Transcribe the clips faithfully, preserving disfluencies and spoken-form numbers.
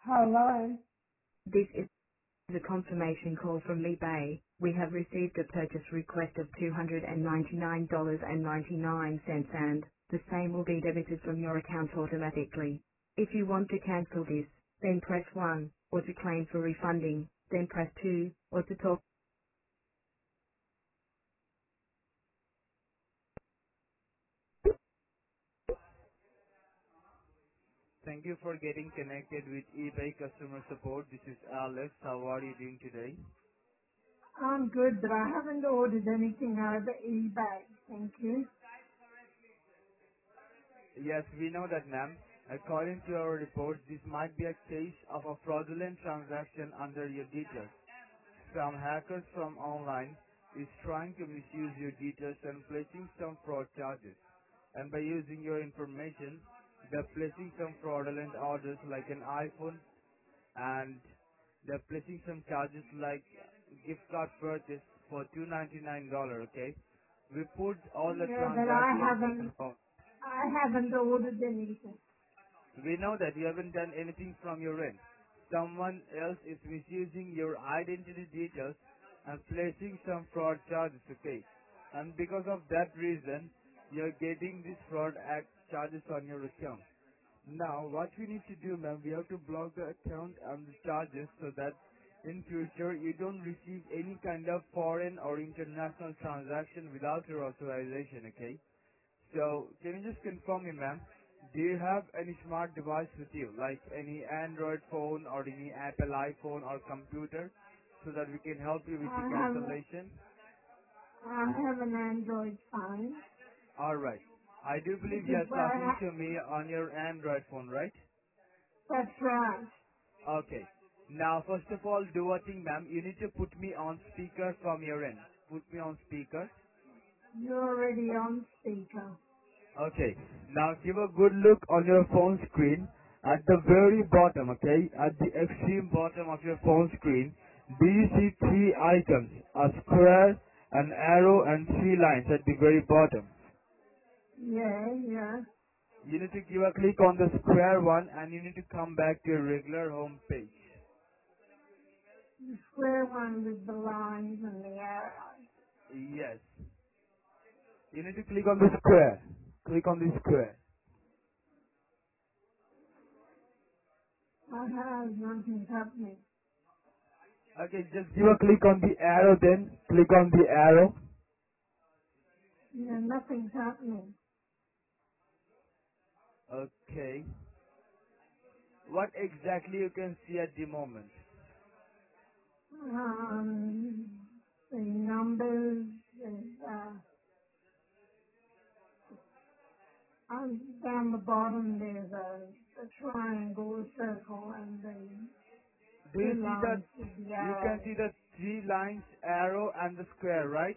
Hello. This is a confirmation call from eBay. We have received a purchase request of two hundred ninety-nine dollars and ninety-nine cents and the same will be debited from your account automatically. If you want to cancel this, then press one, or to claim for refunding, then press two, or to talk. Thank you for getting connected with eBay customer support. This is Alex. How are you doing today? I'm good, but I haven't ordered anything over eBay. Thank you. Yes, we know that, ma'am. According to our reports, this might be a case of a fraudulent transaction under your details. Some hackers from online is trying to misuse your details and placing some fraud charges. And by using your information, they're placing some fraudulent orders like an iPhone, and they're placing some charges like gift card purchase for two hundred ninety-nine dollars, okay? We put all the Yeah, but I transactions haven't, on hold. I haven't ordered anything. We know that you haven't done anything from your end. Someone else is misusing your identity details and placing some fraud charges, okay? And because of that reason, you're getting these fraud act charges on your account. Now, what we need to do, ma'am, we have to block the account and the charges so that in future you don't receive any kind of foreign or international transaction without your authorization, okay? So, can you just confirm me, ma'am? Do you have any smart device with you, like any Android phone or any Apple iPhone or computer, so that we can help you with the I have, cancellation? I have an Android phone. Alright. I do believe you Because are where talking I, to me on your Android phone, right? that's right. Okay. Now, first of all, do a thing, ma'am. You need to put me on speaker from your end. Put me on speaker. You're already on speaker. Okay. Now give a good look on your phone screen at the very bottom, okay? At the extreme bottom of your phone screen, do you see three icons? A square, an arrow, and three lines at the very bottom. Yeah, yeah. You need to give a click on the square one and you need to come back to your regular home page. The square one with the lines and the arrows. Yes. You need to click on the square. Click on the square. I have nothing happening. Okay, just give a click on the arrow then. Click on the arrow. Yeah, nothing's happening. Okay. What exactly you can see at the moment? Um, the numbers, the, uh, on, down the bottom there's a, a triangle, a circle, and the Do you two see that? lines with the You can arrows. see the three lines, arrow and the square, right?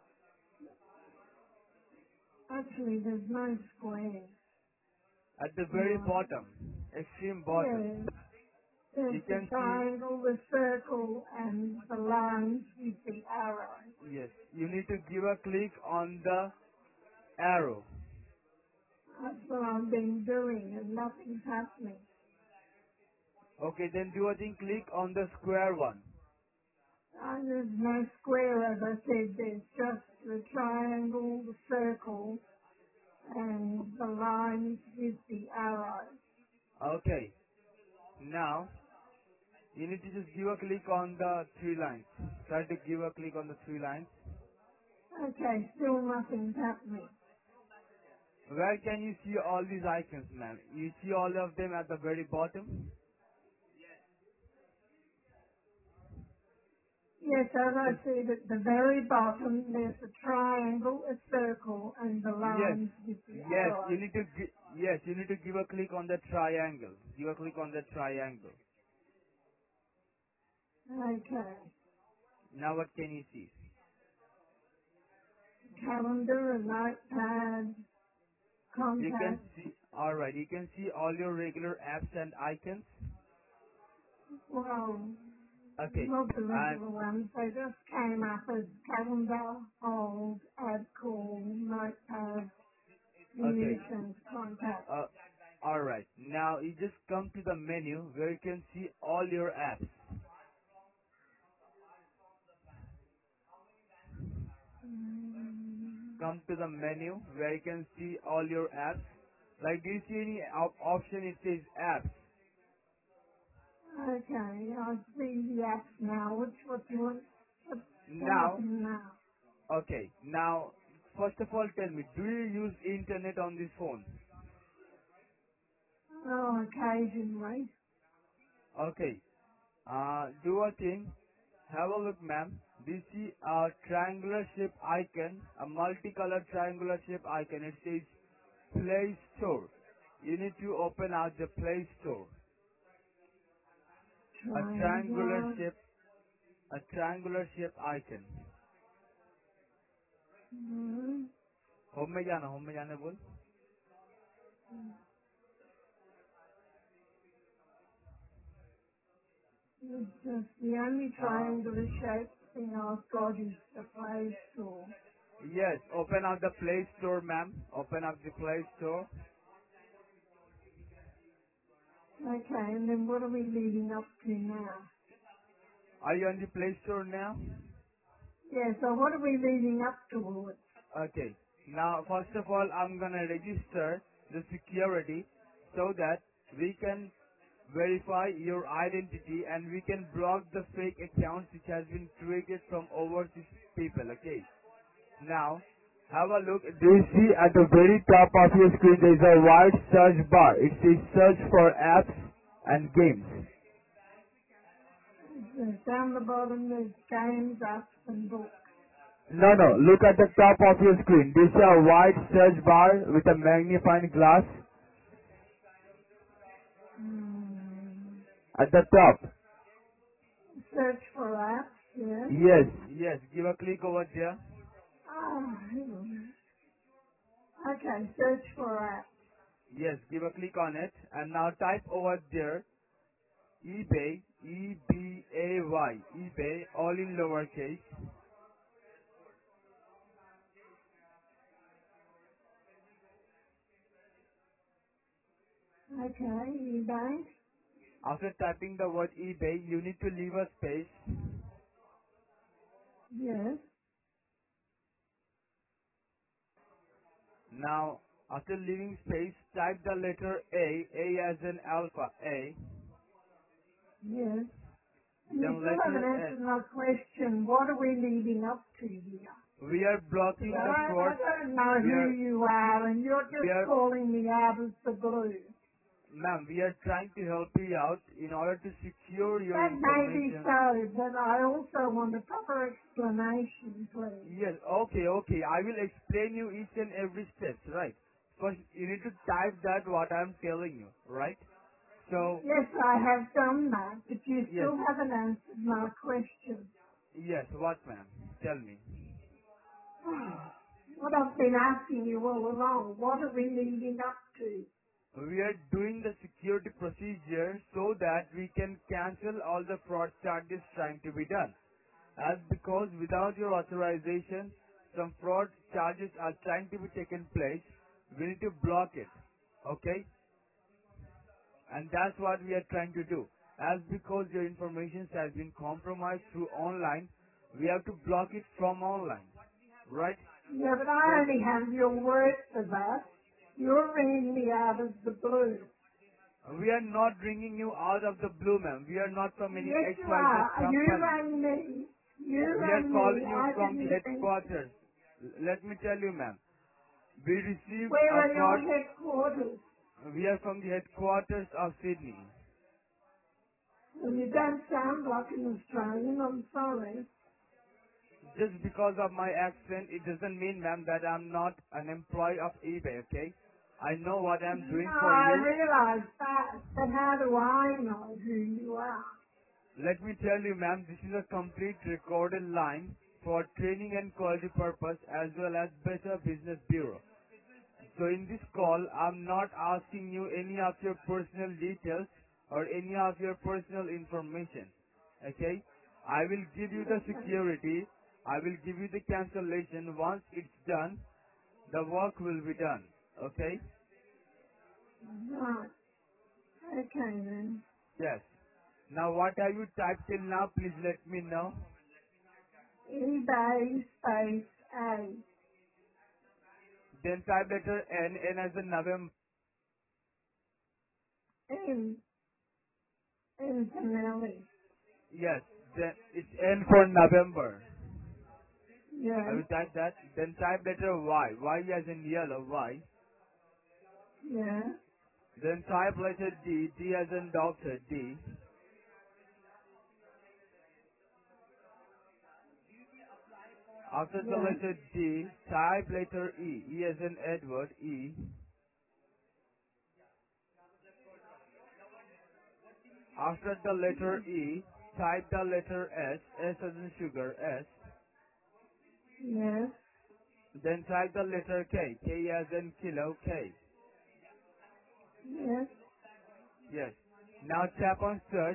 Actually, there's no square. At the very No. bottom, extreme bottom. Yeah, there's You the can see, triangle, the circle, and the lines with the arrows. yes, you need to give a click on the arrow. That's what I've been doing, and nothing's happening. Okay, then do a thing, click on the square one. Uh, there's no square, as I said. There's just the triangle, the circle, and the lines with the arrows. Okay, now you need to just give a click on the three lines. Try to give a click on the three lines. Okay, still nothing's happening. Where can you see all these icons, ma'am? You see all of them at the very bottom? Yes, as I Yes. said, at the very bottom, there's a triangle, a circle, and the Yes. lines with the Yes. You arrows. need to gi- yes, you need to give a click on the triangle. Give a click on the triangle. Okay. Now what can you see? Calendar, a notepad, You can contact. see alright, you can see all your regular apps and icons. Well, Okay. not the And regular ones. They just came up as calendar, hold, add call, notepad, okay. views, and contact. Uh, Alright, now you just come to the menu where you can see all your apps. Mm, Come to the menu where you can see all your apps. Like, do you see any op- option it says apps? okay, I see the apps now. Which what you want? What's going to Now, happen now? okay, now, first of all tell me, do you use internet on this phone? Oh, occasionally. Okay, uh, do a thing. Have a look, ma'am. Do you see a triangular shape icon, a multicolored triangular shape icon? It says Play Store. You need to open out the Play Store. A triangular Triangular. shape, a triangular shape icon. Mm, home में जाना, home में जाने बोल. it's just the only Uh, triangular shaped thing I've got is the Play Store. yes, open up the Play Store, ma'am. Open up the Play Store. Okay, and then what are we leading up to now? Are you on the Play Store now? Yeah, so what are we leading up towards? Okay. Now, first of all, I'm gonna register the security so that we can verify your identity and we can block the fake accounts which has been created from overseas people. Okay. Now, have a look. Do you see at the very top of your screen there is a white search bar. It says search for apps and games. There's down the bottom there's games, apps and books. No, no. Look at the top of your screen. Do you see a white search bar with a magnifying glass Hmm. at the top? Search for apps, yes. Yes, yes. Give a click over there. Ah, okay, search for apps. Yes, give a click on it. And now type over there eBay, E B A Y, eBay, all in lowercase. Okay, eBay, After typing the word eBay, you need to leave a space. yes, Now, after leaving space, type the letter A, A as in alpha, A. yes. You Then still haven't letter answered my question. What are we leading up to here? A. We are 'Cause blocking I the don't, I fraud. don't know We who are, you are, and you're we just are, calling me out of the blue. ma'am, we are trying to help you out in order to secure your That may be information. so, but I also want a proper explanation, please. Yes, okay, okay. I will explain you each and every step, right? First, you need to type that what I'm telling you, right? So, Yes, I have done that, but you yes, still haven't answered my question. yes, what ma'am? Tell me. What I've been asking you all along, what are we leading up to? We are doing the security procedure so that we can cancel all the fraud charges trying to be done. As because without your authorization, some fraud charges are trying to be taken place, we need to block it. Okay? And that's what we are trying to do. As because your information has been compromised through online, we have to block it from online. Right? Yeah, but I So only have your word for that. You're ringing me out of the blue. we are not bringing you out of the blue, ma'am. We are not from any Yes, X you Y Z are. You company. rang me. You We are rang me. calling you I from the didn't ring. headquarters. L- Let me tell you, ma'am. We received Where a are your fraud. headquarters? We are from the headquarters of Sydney. Well, you don't sound like an Australian. I'm sorry. Just because of my accent, it doesn't mean, ma'am, that I'm not an employee of eBay, okay? I know what I'm No, doing for I you. realise that, but how do I know who you are? Let me tell you, ma'am, this is a complete recorded line for training and quality purpose as well as Better Business Bureau. So in this call, I'm not asking you any of your personal details or any of your personal information. Okay? I will give you the Okay. security. I will give you the cancellation. Once it's done, the work will be done. Okay? Right. Okay then. Yes. Now what have you typed till now? Please let me know. eBay space A. Then type letter N, N as in November. N. N for Nelly. Yes. Then it's N for November. Have Yes. you typed that? Then type letter Y. Y as in yellow. Y. Yes. Then type letter D. D as in doctor. D. After the Yes. letter D, type letter E. E as in Edward. E. After the letter E, type the letter S. S as in sugar. S. Yes. Then type the letter K. K as in kilo. K. Yes. Yes. Now tap on search.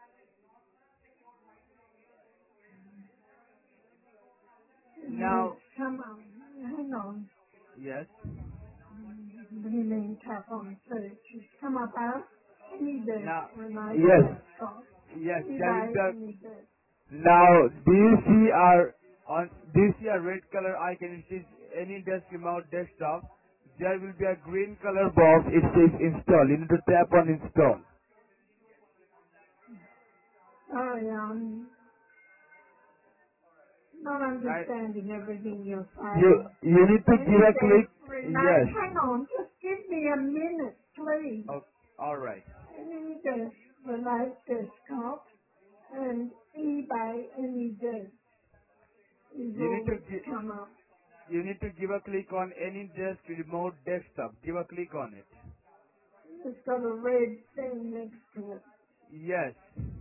It's Now, come on. Hang on. yes. What do you mean tap on search? It's come up as any desk, Now, remote yes. desktop, Yes, there will eBay, be a, any desk. now, do you see our, on, do you see a red color icon? It says any desk remote desktop. There will be a green color box. It says install. You need to tap on install. Sorry, I'm not Right? understanding everything you're You, saying. you need to give Any a click. desk, remote, hang Yes. on, just give me a minute, please. Oh, alright. Any desk, remote desktop, and eBay, any desk is You need all to that's give, come up. you need to give a click on any desk remote desktop. Give a click on it. It's got a red thing next to it. Yes.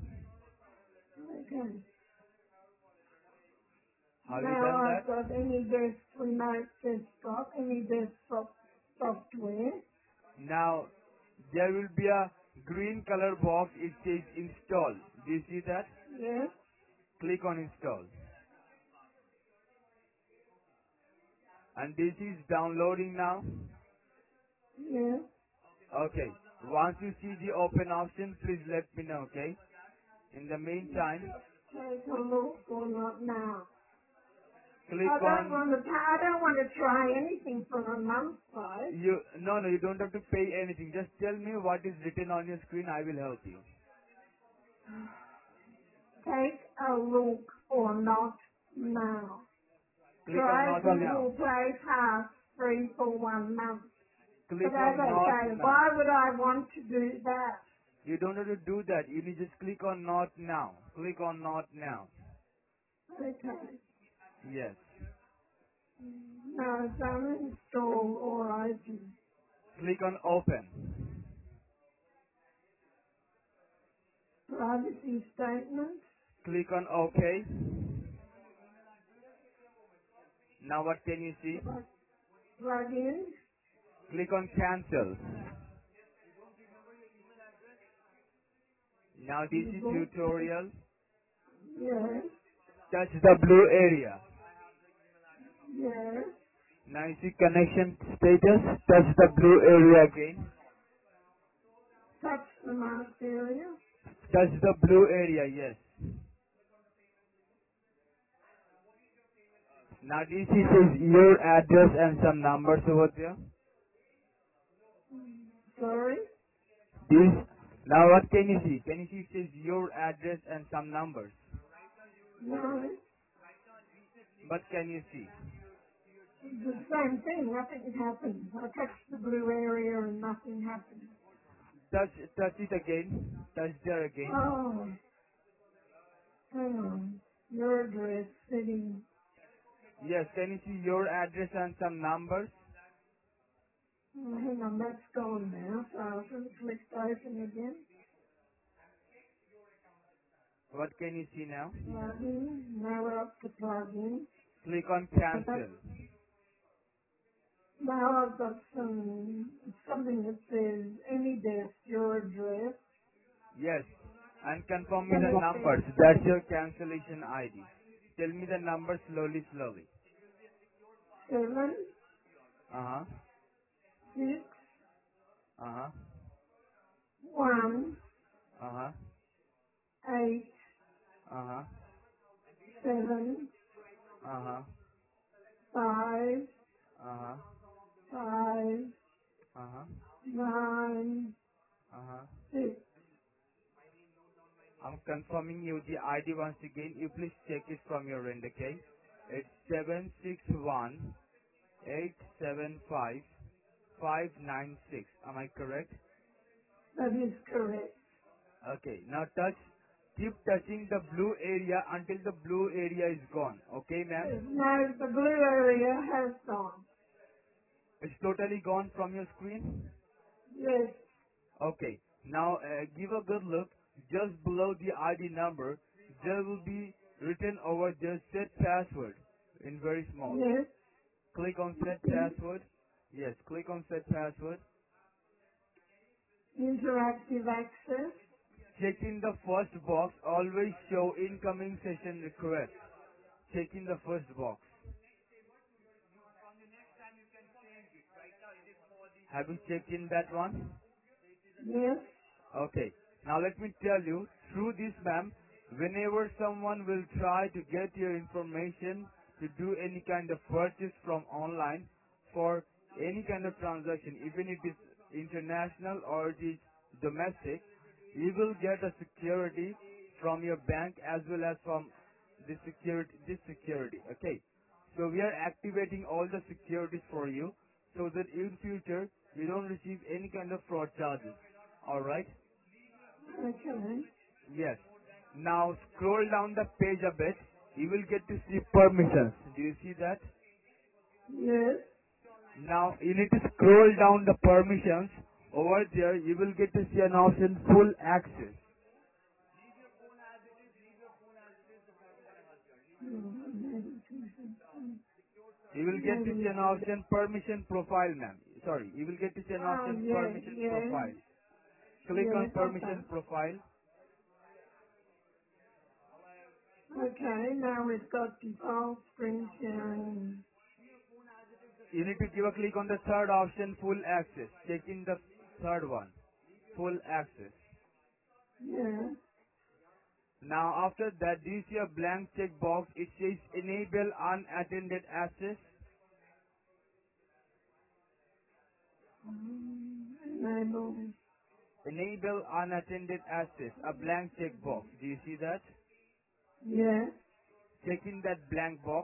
Okay. Have you Now done I've that? got any desk remote desktop, any desktop software. Now, there will be a green color box. It says install. Do you see that? Yes, Click on install. And this is downloading now. yes. Okay. Once you see the open option, please let me know, okay? In the meantime, Take a look or not now. click I don't on want to. I don't want to try anything for a month, though. you. No, no, you don't have to pay anything. Just tell me what is written on your screen. I will help you. Take a look or not now. Click on Try not now. Google Play Pass free for one month. But Click as on I not say, now. why would I want to do that? You don't have to do that. You need just click on not now. Click on not now. Okay. Yes. Now it's uninstall or open. Click on open. Privacy statement. Click on OK. Now what can you see? Plug, plug in. Click on cancel. Now D C Google. tutorial. Yes. Touch the blue area. Yes. Now you see connection status. Touch the blue area again. Touch the marked area. Touch the blue area, yes. Now D C says your address and some numbers over there. Sorry. This, now what can you see? Can you see it says your address and some numbers? No. What can you see? It's the same thing. Nothing happens. I touched the blue area and nothing happened. Touch, touch it again. Touch there again. Oh, hang on. Your address sitting. Yes, can you see your address and some numbers? Oh, hang on. That's gone now. So I'll just click open again. What can you see now? Plug in. Now we're up to plug in. Click on But that, cancel. now I've got some something that says any desk, your address. Yes, and confirm me Then the it numbers. says That's your cancellation I D. Tell me the numbers slowly, slowly. seven, Uh huh. six, Uh-huh. one, Uh-huh. eight, Uh-huh. seven, Uh-huh. five, Uh-huh. five, Uh-huh. nine, Uh-huh. six. I'm confirming you the I D once again. You please check it from your end, okay? It's seven six one eight seven five five nine six. Am I correct? That is correct. Okay. Now touch. Keep touching the blue area until the blue area is gone. Okay, ma'am? No, the blue area has gone. It's totally gone from your screen? Yes, Okay. Now uh, give a good look. Just below the I D number, there will be written over there set password in very small. yes, Click on set yes. password. Yes, click on set password. Interactive access. Check in the first box. Always show incoming session request. Check in the first box. Have you checked in that one? Yes, Okay. Now let me tell you, through this ma'am, whenever someone will try to get your information to do any kind of purchase from online for any kind of transaction, even if it is international or it is domestic, you will get a security from your bank as well as from this security, this security, okay? So we are activating all the securities for you so that in future you don't receive any kind of fraud charges. Alright? okay. Yes. Now scroll down the page a bit. You will get to see permissions. Do you see that? Yes, Now you need to scroll down the permissions. Over there you will get to see an option full access. You will get to see an option permission profile, ma'am. Sorry, you will get to see an oh, option yeah, permission yeah, profile. Click yeah, on got permission that. profile. Okay, now we've got default screen sharing. You need to give a click on the third option full access. Check in the third one. Full access. Yeah, Now after that, do you see a blank checkbox? It says enable unattended access. um, enable. Enable unattended access. A blank checkbox. Do you see that? Yeah, Check in that blank box.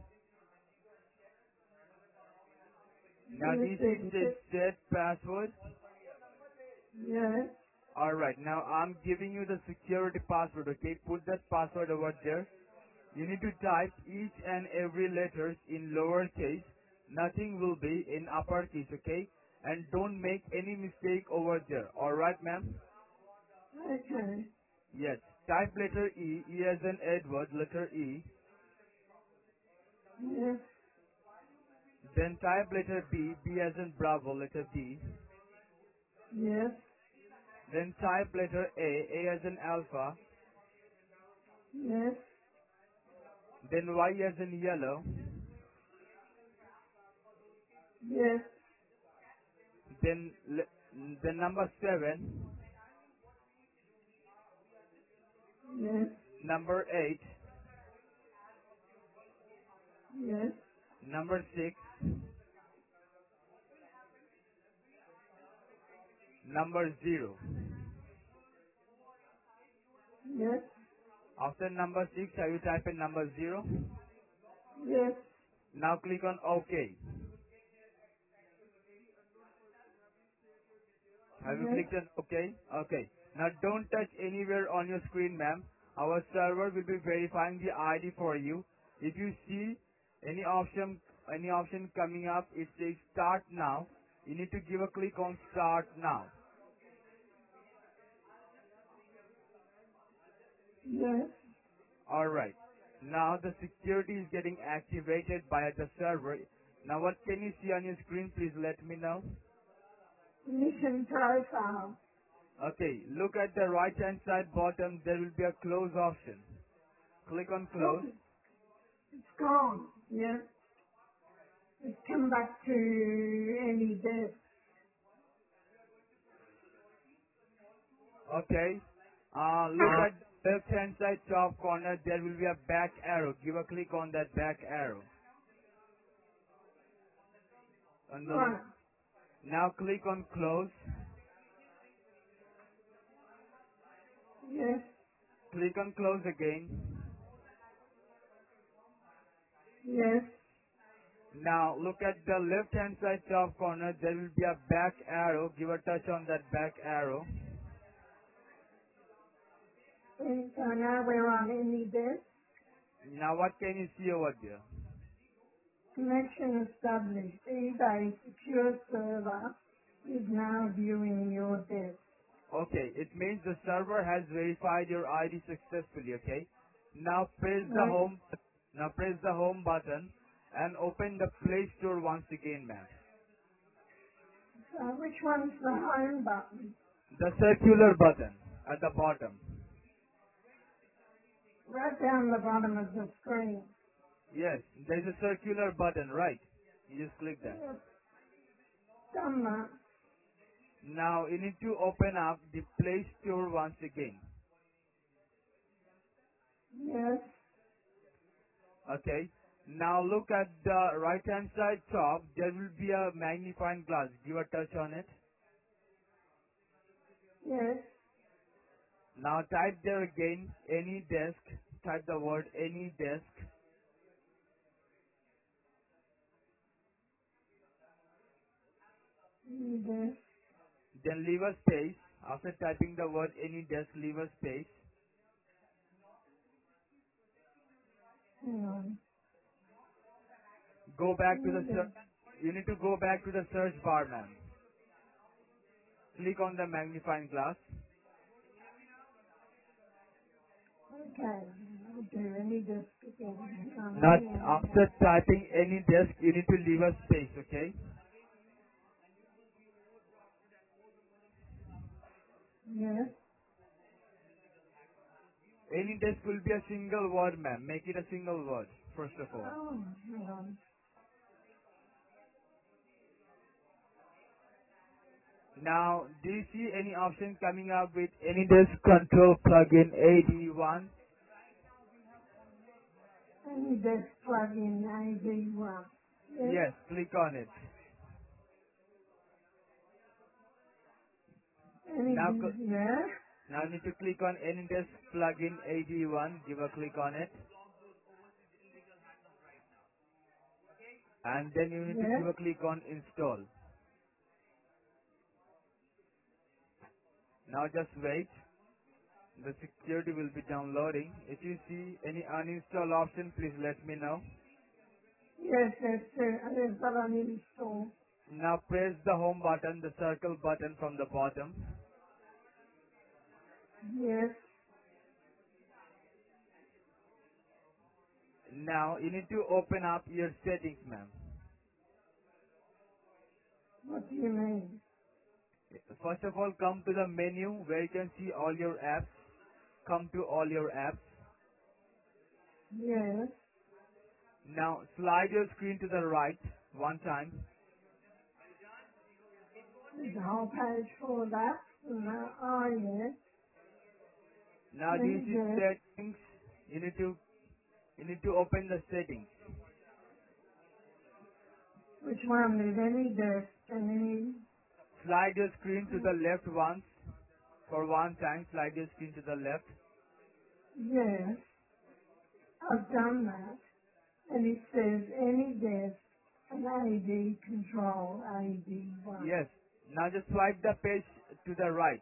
Now do yes, you see it it says is. set password? Yeah, Alright, now I'm giving you the security password, okay? Put that password over there. You need to type each and every letters in lowercase. Nothing will be in uppercase, okay? And don't make any mistake over there. Alright, ma'am? okay. Yes. Type letter E, E as in Edward, letter E. Yes, Then type letter B, B as in Bravo, letter B. yes, Then type letter A, A as in Alpha. yes, Then Y as in Yellow. yes, Then le- then number seven, yes, number eight, yes, number six, number zero. yes, After number six, have you type in number zero? yes, Now click on OK. Have you yes. clicked on OK? Okay. Now don't touch anywhere on your screen, ma'am. Our server will be verifying the I D for you. If you see any option, any option coming up, it says Start Now. You need to give a click on Start Now. Yes. All right. Now the security is getting activated by the server. Now what can you see on your screen? Please let me know. Mission profile. Okay, look at the right hand side bottom. There will be a close option. Click on Oh, close. it's gone. Yes. It's come back to any desk. Okay. Uh, look at the left hand side top corner. There will be a back arrow. Give a click on that back arrow. On the, Right. now click on close. Yes. Click on close again. Yes. Now look at the left hand side top corner. There will be a back arrow. Give a touch on that back arrow. And so now we're on any desk. Now what can you see over there? Connection established. eBay secure server is now viewing your desk. Okay, it means the server has verified your I D successfully, okay? Now press the Right. home, now press the home button and open the Play Store once again, ma'am. So which one's the home button? The circular button at the bottom. Right down the bottom of the screen. Yes, there's a circular button, right? You just click that. Yes. Done that. Now you need to open up the Play Store once again. Yes. Okay. Now look at the right hand side top. There will be a magnifying glass. Give a touch on it. Yes. Now type there again, any desk. Type the word any desk. Yes. Then leave a space. After typing the word any desk, leave a space. Hang on. Go back to the Yes. search. You need to go back to the search bar, ma'am. Click on the magnifying glass. Okay. I'll do any desk again. Hang on. Not Hang on. after typing any desk, you need to leave a space, okay? Yes. Any desk will be a single word, ma'am. Make it a single word, first of all. Oh, hang on. Now, do you see any option coming up with AnyDesk Control plugin A D one? Any desk plug-in A D one. Yes. Yes, click on it. Any Now, desk. cl- Yes. now you need to click on AnyDesk plugin A D one. Give a click on it. And then you need to Yes. give a click on install. Now just wait. The security will be downloading. If you see any uninstall option, please let me know. Yes, yes, sir. There's what I need to store. Now press the home button, the circle button from the bottom. Yes. Now you need to open up your settings, ma'am. What do you mean? First of all, come to the menu where you can see all your apps. Come to all your apps. Yes. Now slide your screen to the right one time. There's a whole page full of that. No, oh, yes. Now do you Any see desk. settings? You need to you need to open the settings. Which one is any desk and any... Slide your screen to the left once for one time. Slide your screen to the left. Yes. I've done that. And it says any desk and A D control A D one. Yes. Now just swipe the page to the right.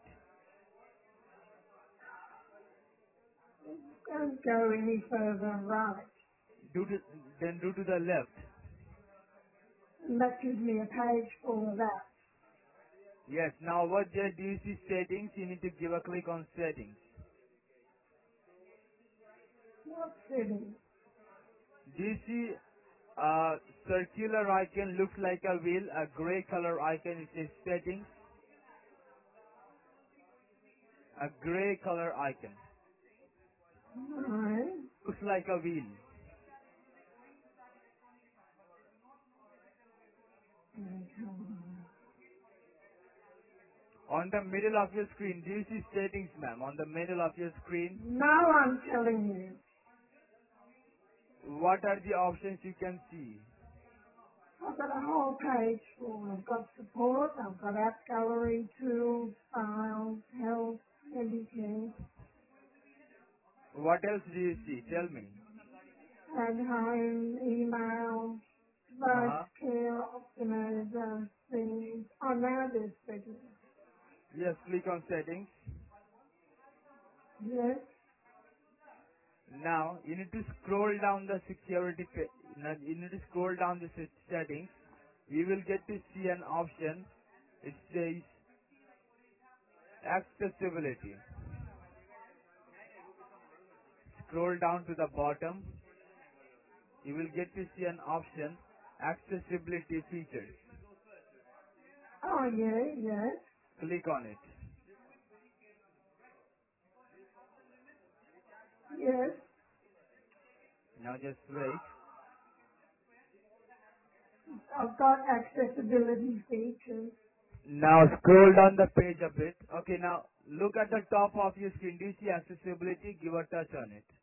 Don't go any further right. Do to, then do to the left. And that gives me a page full of that. Yes. Now over there, do you see settings? You need to give a click on settings. What setting? Do you see a circular icon looks like a wheel, a gray color icon, it says settings, a gray color icon. Right. Looks like a wheel. On the middle of your screen, do you see settings, ma'am? On the middle of your screen, Now I'm telling you. what are the options you can see? I've got a whole page full. I've got support, I've got app gallery, tools, files, health, everything, What else do you see? Tell me. at home, email, device Uh-huh. care, optimizer, things. Oh, now there's settings. Yes, click on settings. Yes, Now, you need to scroll down the security page. You need to scroll down the set- settings. You will get to see an option. It says accessibility. Scroll down to the bottom. You will get to see an option accessibility features. oh yeah, yes, Click on it. yes. Now just wait. I've got accessibility features. Now scroll down the page a bit. Okay, now look at the top of your screen. Do you see accessibility? Give a touch on it.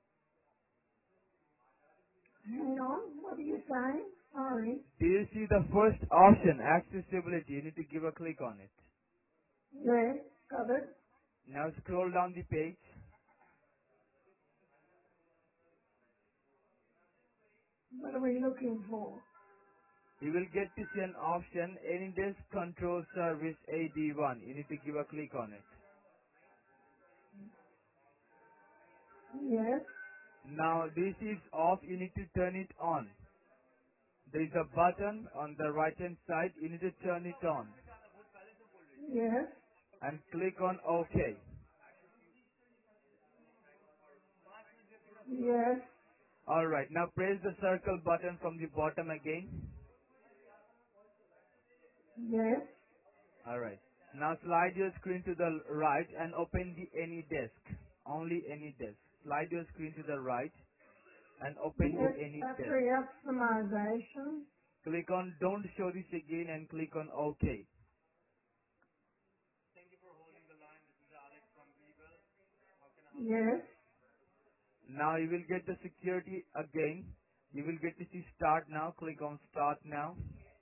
Hang on, what are you saying? Sorry. Do you see the first option, accessibility? You need to give a click on it. Yes, got it. Now scroll down the page. What are we looking for? You will get to see an option, AnyDesk Control Service A D one. You need to give a click on it. Yes, Now this is off. You need to turn it on. There is a button on the right hand side. You need to turn it on yes, and click on OK. yes, Alright, now press the circle button from the bottom again. yes, Alright. Now slide your screen to the right and open the AnyDesk. Only AnyDesk. Slide your screen to the right and open the yes. AnyDesk. Battery optimization. Click on Don't Show This Again and click on OK. Yes, Now you will get the security again. You will get to see Start Now. Click on Start Now.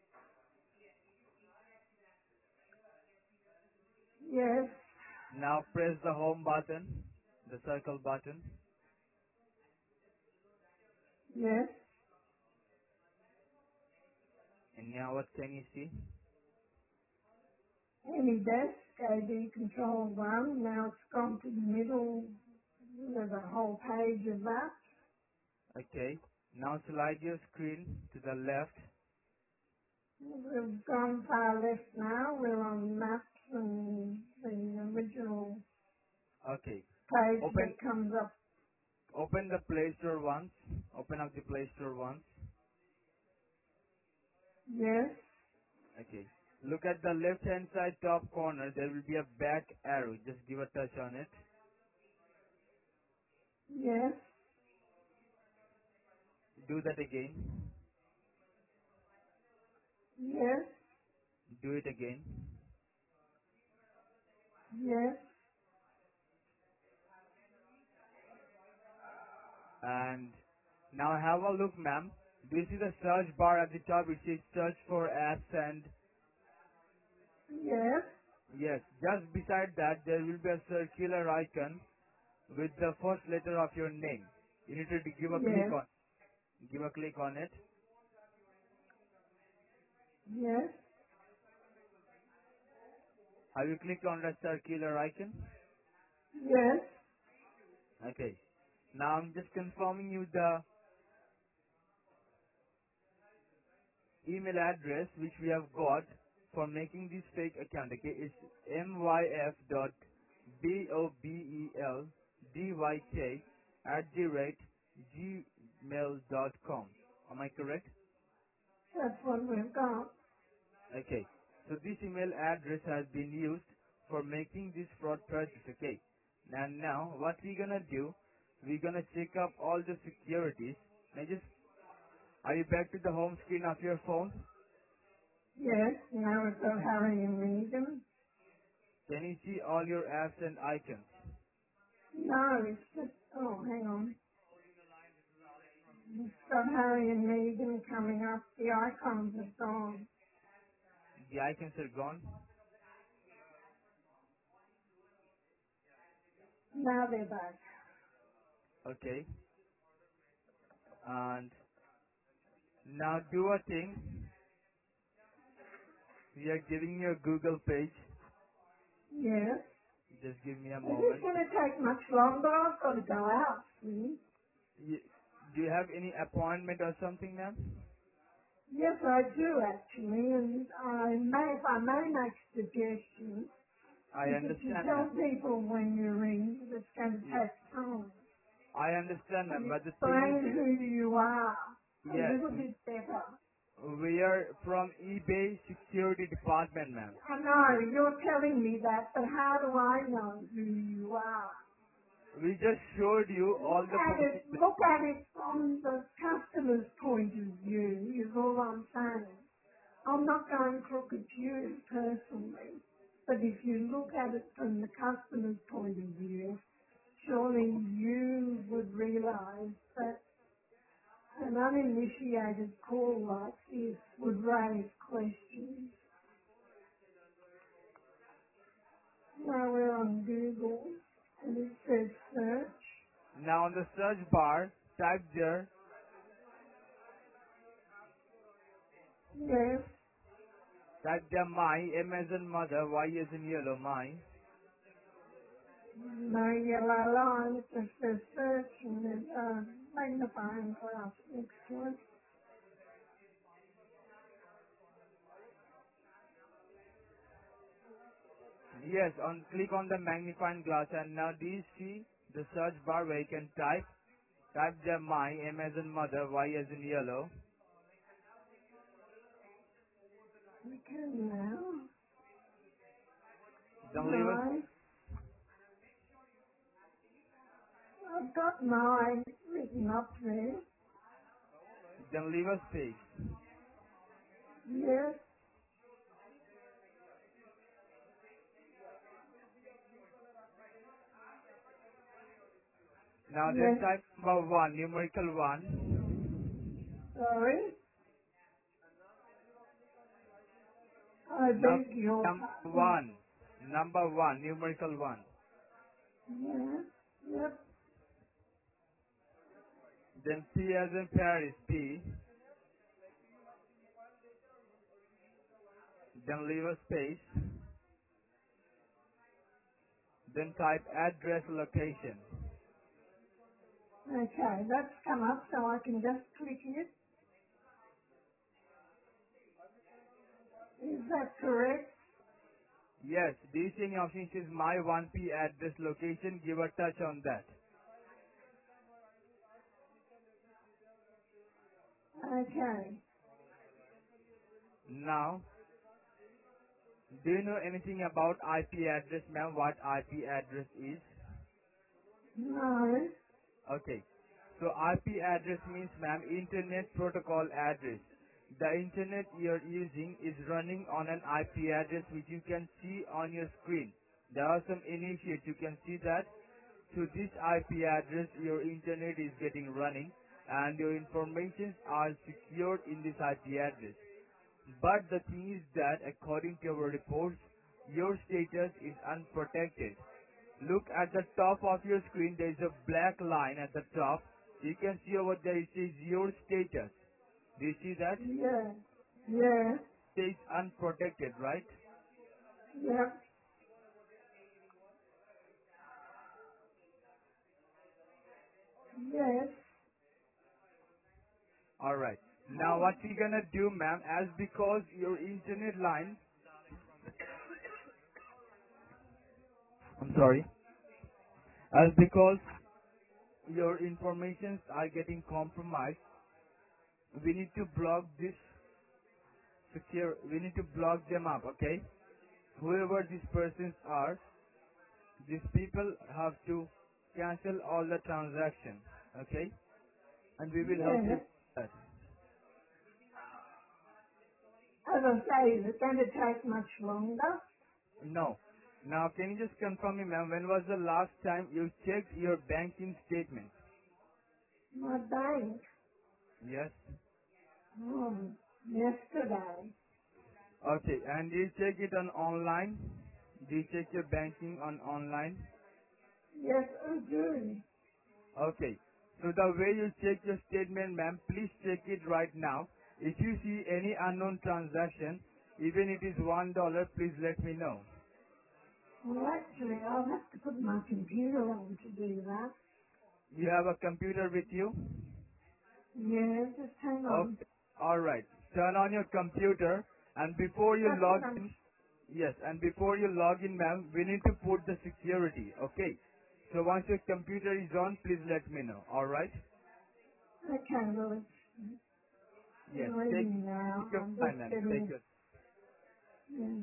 yes, Now press the Home button, the circle button. yes. And now what can you see? Any desk, A D control one. Now it's gone to the middle. There's a whole page of that. Okay. Now slide your screen to the left. We've gone far left now. We're on maps and the original Okay. page Open that comes up. open the Play Store once. Open up the Play Store once. Yes, Okay. Look at the left hand side top corner. There will be a back arrow. Just give a touch on it. yes, Do that again. yes, Do it again. yes, And now have a look, ma'am. Do you see the search bar at the top? It says search for apps and yes, yes, just beside that there will be a circular icon with the first letter of your name. You need to give a click yes, on give a click on it. yes, Have you clicked on the circular icon? yes. Okay. Now I'm just confirming you the email address which we have got for making this fake account. Okay, it's myf dot bobeldyk at the rate gmail dot com. Am I correct? That's what we've got. Okay. So this email address has been used for making this fraud purchase. Okay. And now what we're gonna do, we're gonna check up all the securities. Now just, are you back to the home screen of your phone? Yes, now we've got Harry and Meghan. Can you see all your apps and icons? No, it's just, oh, hang on. It's got Harry and Meghan coming up. The icons are gone. The icons are gone. Now they're back. Okay. And now do a thing. We are giving you a Google page. Yes. Just give me a Is this moment. going to take much longer? I've got to go out, see? Y- Do you have any appointment or something, ma'am? Yes, I do actually, and I may, if I may make a suggestion, I is that you understand, tell ma'am. people when you ring that it's going to Ye- take time I understand, and ma'am. But the thing is, explain who you are a yes, little bit better. we are from eBay Security Department, ma'am. I know, you're telling me that, but how do I know who you are? We just showed you all Look the at it, possibilities. look at it from the customer's point of view, is all I'm saying. I'm not going crook at you personally, but if you look at it from the customer's point of view, surely you would realise that an uninitiated call like this would raise questions. Now we're on Google and it says search. Now on the search bar, type there, Yes, type there my, M as in mother, Y as in yellow, my. no yellow line, it just says search and there's a magnifying glass next to it. Yes, on click on the magnifying glass and now do you see the search bar where you can type? Type there my, M as in mother, Y as in yellow. Okay, now, Then leave us, no. I've got mine written up there. then leave us space. Yes, Now then yes, type number one, numerical one. sorry. I Num- beg your number pardon. one, number one, numerical one. Yes, yep, Then P as in Paris, P. Then leave a space. Then type address location. okay, that's come up so I can just click it. Is that correct? Yes, do you see any option which says my one P address location? Give a touch on that. Okay, Now, do you know anything about I P address, ma'am? What I P address is? no, Okay. So I P address means, ma'am, Internet Protocol address. The internet you're using is running on an I P address which you can see on your screen. There are some initiates. You can see that. To this I P address, your internet is getting running and your informations are secured in this I P address. But the thing is that according to our reports, your status is unprotected. Look at the top of your screen, there is a black line at the top. You can see over there it says your status. Do you see that? yeah, yeah, It says unprotected, right? yep, yes. Alright. Now what we're gonna do, ma'am, as because your internet line, I'm sorry, as because your informations are getting compromised, we need to block this secure, we need to block them up, okay? Whoever these persons are, these people have to cancel all the transaction, okay? And we will help Yeah. you with that. As I say, is it going to take much longer? No. Now, can you just confirm me, ma'am, when was the last time you checked your banking statement? My bank, Yes. um, yesterday. Okay, and do you check it on online? Do you check your banking on online? Yes, I do. Okay. So the way you check your statement, ma'am, please check it right now. If you see any unknown transaction, even it is one dollar, please let me know. Well, actually, I'll have to put my computer on to do that. You have a computer with you? Yeah, just hang on. Okay. All right. Turn on your computer, and before you That's log what I'm... in, yes, and before you log in, ma'am, we need to put the security. Okay. So once your computer is on, please let me know. All right. Okay, well, it's Yes. Take reading now. take your I'm just time, ma'am. Take getting... your. Yeah.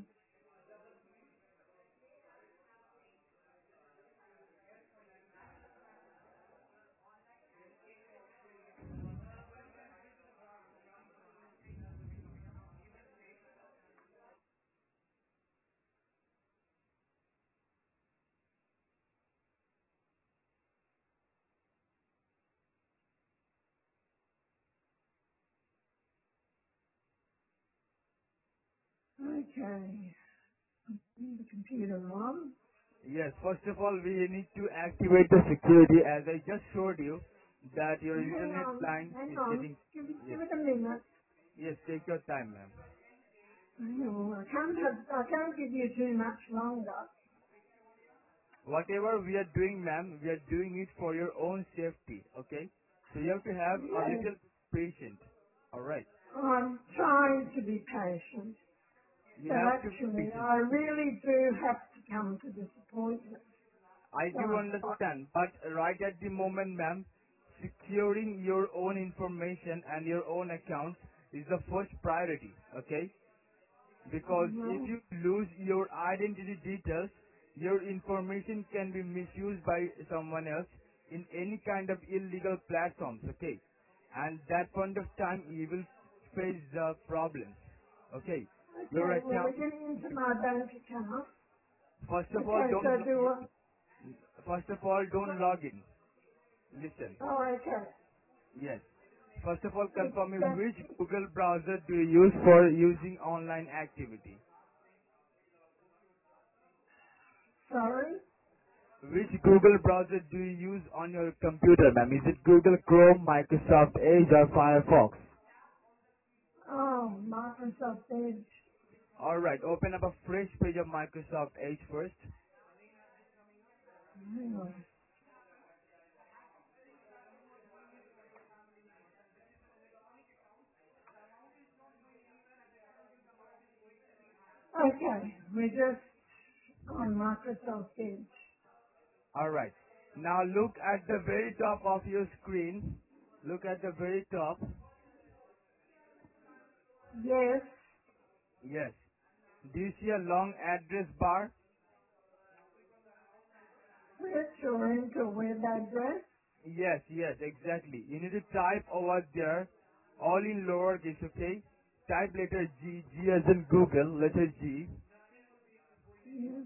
Okay. Need the computer on. Yes. First of all, we need to activate the security, as I just showed you that your Hang internet on, line hang is on. getting. Give it, Yes. give it a minute. Yes. Take your time, ma'am. No, I can't have, I can't give you too much longer. Whatever we are doing, ma'am, we are doing it for your own safety, okay? So you have to have a Yes, little patient, alright? I'm trying to be patient, You but have to be actually patient. I really do have to come to this appointment. I do So, understand, but right at the moment, ma'am, securing your own information and your own accounts is the first priority, okay? Because if well, you lose your identity details, your information can be misused by someone else in any kind of illegal platforms, okay? And that point of time, you will face the problems, okay? Your okay, well we're account, getting into my bank account. first of all, Okay, don't so log do I, in. First of all, don't log in. Listen, oh okay. yes. First of all, It's confirm me that, which Google browser do you use for using online activity. sorry? Which Google browser do you use on your computer, ma'am? Is it Google Chrome, Microsoft Edge, or Firefox? Oh, Microsoft Edge. Alright, open up a fresh page of Microsoft Edge first. Hang on. Okay, we're just on Microsoft Edge. Alright. Now look at the very top of your screen. Look at the very top. Yes, Yes. Do you see a long address bar? search or enter web address. Yes, yes, exactly. You need to type over there, all in lowercase, okay? Type letter G, G as in Google, letter G. Yes,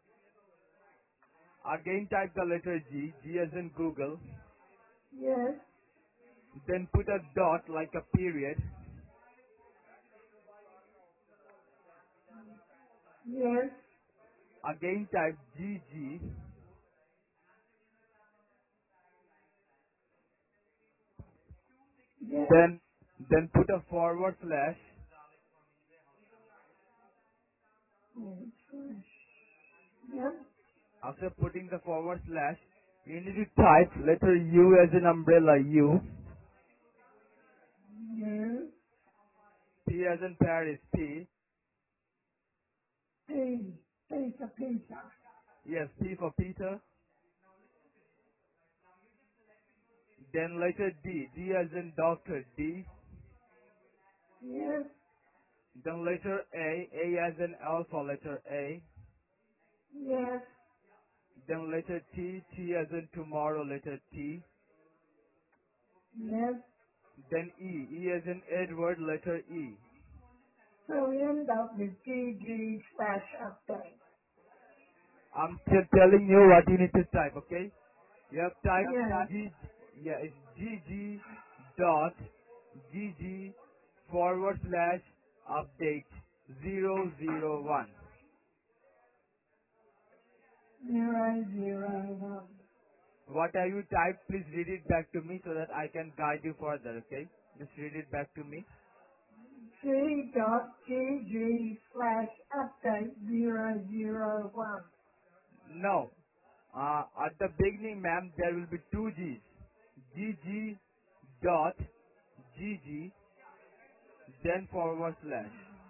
Again type the letter G, G as in Google. yes, Then put a dot like a period. yes, Again type G G. yes. Then then put a forward slash. Forward slash. Yep, After putting the forward slash, you need to type letter U as in umbrella U. yes. P as in Paris P. P, P for Peter. Yes, P for Peter. Then letter D, D as in doctor D. Yes, Then letter A, A as in alpha letter A. yes, Then letter T, T as in tomorrow letter T. yes. Then E, E as in Edward letter E. So we end up with G G slash update. I'm t- telling you what you need to type, okay? You have typed Yes. G, yeah, it's gg dot gg forward slash update zero zero one. Zero zero one. What have you typed? Please read it back to me so that I can guide you further, okay? Just read it back to me. G dot gg slash update zero zero one. No. Uh, at the beginning, ma'am, there will be two G's. Gg dot gg, then forward slash.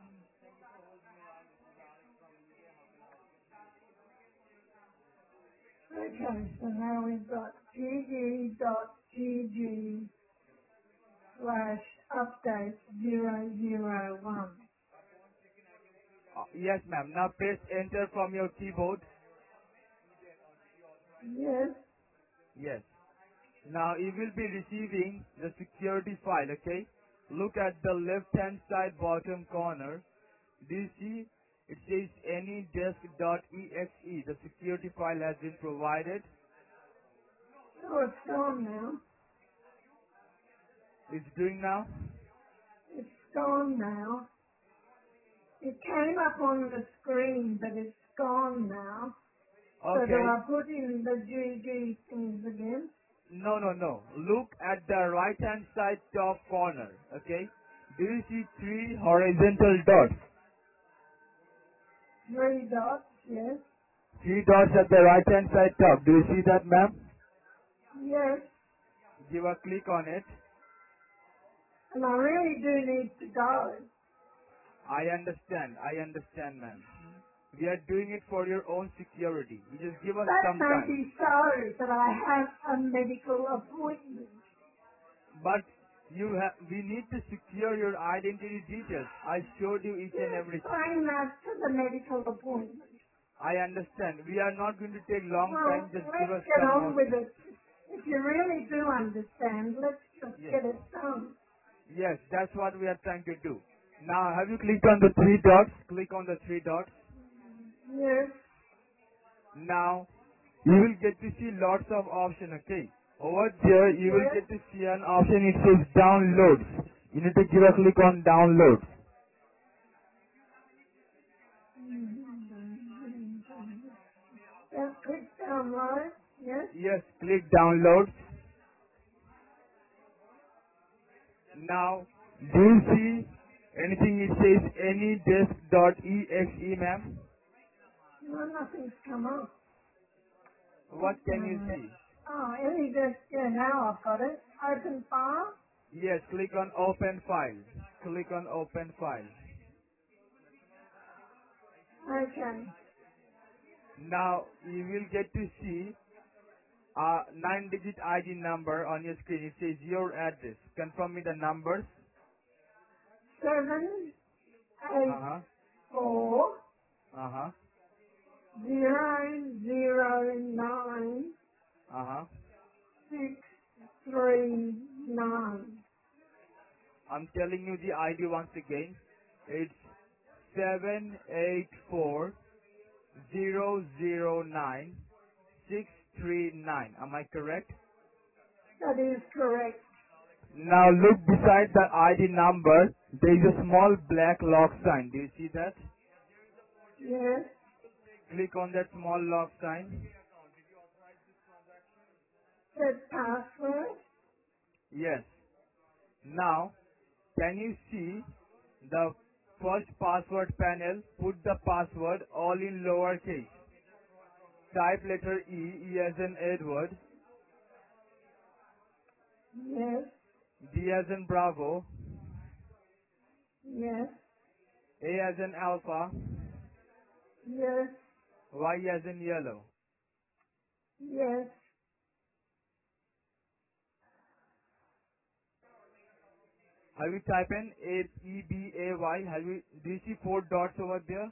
Okay, so now we've got gg dot gg slash update zero zero one. Uh, yes, ma'am. Now press enter from your keyboard. Yes. Yes. Now you will be receiving the security file, okay? Look at the left hand side bottom corner. Do you see? It says anydesk.exe. The security file has been provided. Oh, it's gone now. It's doing now. It's gone now. It came up on the screen, but it's gone now. So do Okay. I put in the G G things again? No, no, no. Look at the right hand side top corner, okay? Do you see three horizontal dots? Three dots, yes. Three dots at the right hand side top. Do you see that, ma'am? Yes. Give a click on it. And I really do need to go. I understand. I understand, ma'am. We are doing it for your own security. You just give us That some may time. be so, but I have a medical appointment. But you have, we need to secure your identity details. I showed you each You and everything. explain that to the medical appointment. I understand. We are not going to take long Well, time. Just give let's us get some on more with time. it. If you really do understand, let's just Yes. get it done. Yes, that's what we are trying to do. Now, have you clicked on the three dots? Click on the three dots. Yes, Now, you will get to see lots of options, okay? Over there, you will yes. get to see an option. It says downloads. You need to give a click on downloads. Just click download. Yes. Yes, click downloads. Now, do you see anything? It says anydesk.exe, ma'am. No, nothing's come up. What can you Um, see? oh, any just, yeah, now I've got it. Open file. Yes, click on open file. Click on open file. Okay. Now, you will get to see a nine digit I D number on your screen. It says your address. Confirm me the numbers. Seven, eight, Uh-huh. four, Uh-huh. zero, zero, nine, Uh-huh. six, three, nine. I'm telling you the I D once again. It's seven eight four zero zero nine six three nine. Am I correct? That is correct. Now look beside the I D number. There is a small black lock sign. Do you see that? Yes. Click on that small lock sign. Set password. Yes. Now, can you see the first password panel? Put the password all in lowercase. Type letter E, E as in Edward, Yes. B as in Bravo, Yes. A as in Alpha, Yes. Y as in Yellow. Yes. Have you typed in A E B A Y? Have you? Do you see four dots over there?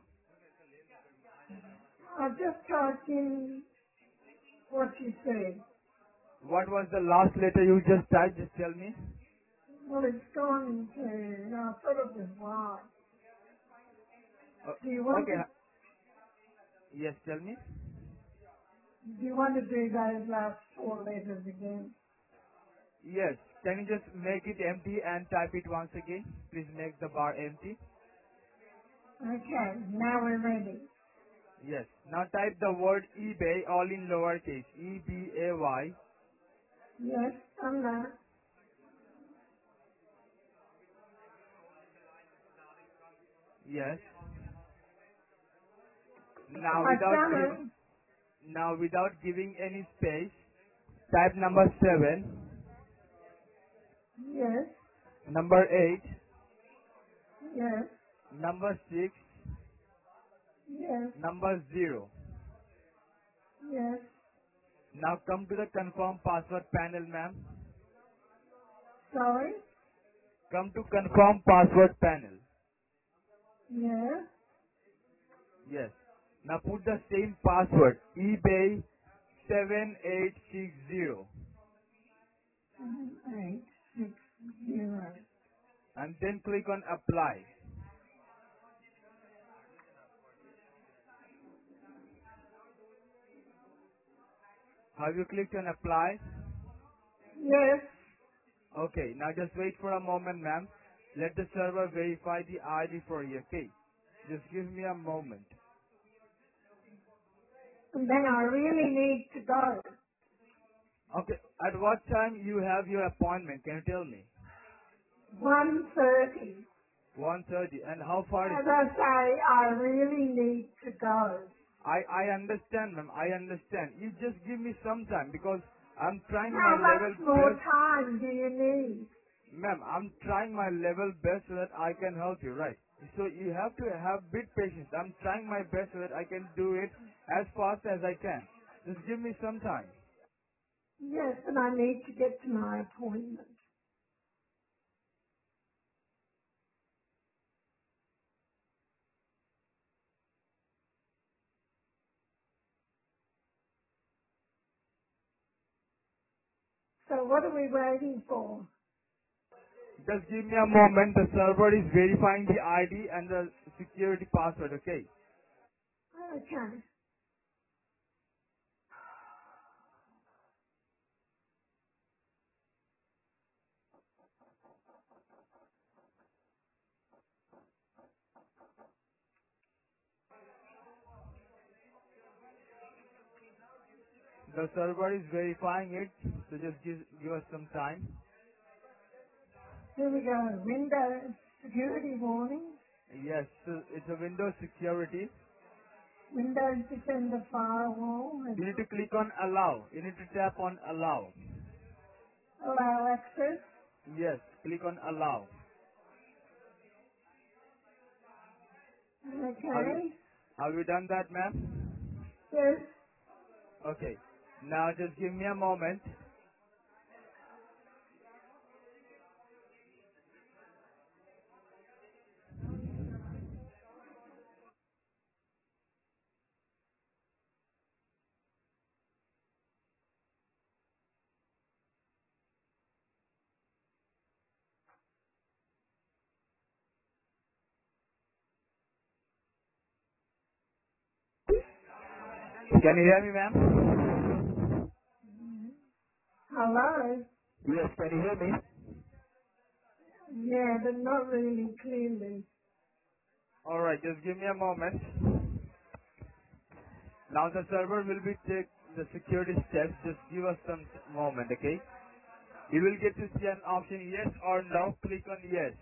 I've just typed in what you said. What was the last letter you just typed? Just tell me. Well, it's gone to, no, I thought it was Y. Uh, Do you want okay. to, Yes, tell me. Do you want to do those last four letters again? Yes. Can you just make it empty and type it once again? Please make the bar empty. Okay, now we're ready. Yes. Now type the word eBay all in lowercase. E B A Y. Yes, I'm there. Yes. Now I've without done giving it. now without giving any space, type number seven, Yes, number eight, yes, number six, yes, number zero. yes. Now come to the confirm password panel, ma'am. Sorry? Come to confirm password panel. Yes, Yes. Now put the same password, eBay seven eight six zero, seven, eight, six, zero. and then click on apply. Have you clicked on apply? Yes, Okay, now just wait for a moment, ma'am. Let the server verify the I D for you, okay? Just give me a moment. and then I really need to go. Okay, at what time you have your appointment? Can you tell me? one thirty. one thirty. And how far is... As I say, I really need to go. I, I understand, ma'am. I understand. You just give me some time because I'm trying my How level much more best. time do you need? Ma'am, I'm trying my level best so that I can help you, right? So you have to have bit patience. I'm trying my best so that I can do it as fast as I can. Just give me some time. Yes, and I need to get to my appointment. So what are we waiting for? Just give me a moment. The server is verifying the I D and the security password, okay? Okay. The server is verifying it, so just give, give us some time. Here we go. Windows security warning. Yes, so it's a Windows security. Windows Defender firewall has You need to click on allow. You need to tap on allow. allow access. Yes, click on allow. Have you, Okay. have you done that, ma'am? Yes. Okay. Now just give me a moment. Can you hear me, ma'am? Hello. Yes, can you hear me? Yeah, but not really clearly. Alright, just give me a moment. Now the server will be take the security steps. Just give us some t- moment, okay? You will get to see an option yes or no. Click on yes.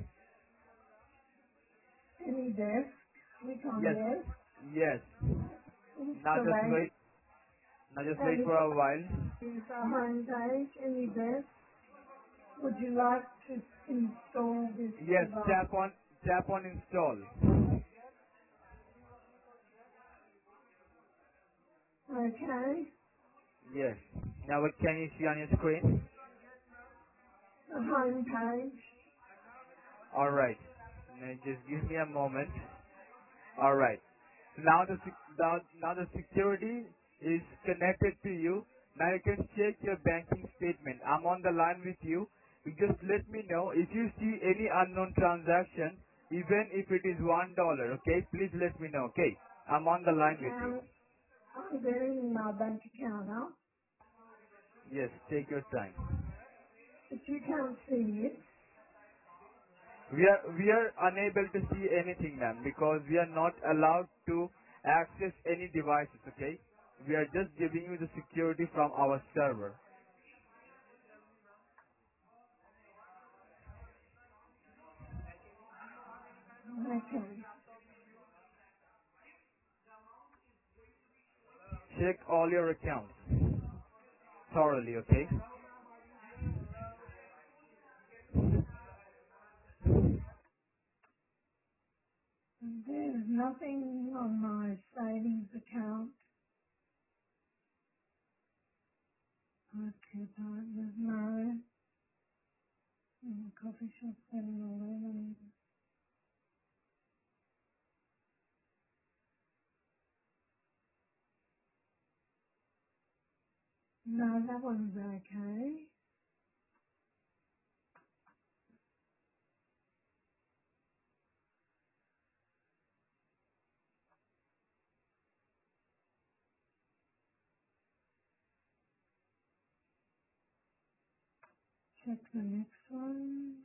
Any desk. Click on Yes. yes. Yes. Now just Installation. wait. Now just Uh, wait this for a while. is the home page. Any desk. Would you like to install this Yes, device? tap on tap on install. Okay. Yes. Now what can you see on your screen? The home page. Alright. Now just give me a moment. Alright. Now the sec- now, now the security is connected to you. Now you can check your banking statement. I'm on the line with you. You just let me know if you see any unknown transaction, even if it is one dollar. Okay, please let me know. Okay, I'm on the line Okay. with you. I'm, I'm getting my bank account up, Yes, take your time. but you can't see it. We are we are unable to see anything, ma'am, because we are not allowed to access any devices. Okay, we are just giving you the security from our server. Okay. Check all your accounts thoroughly. Okay. There's nothing on my savings account. Okay, but there's no mm, coffee shop, seven eleven. No, that one's okay. Check the next one.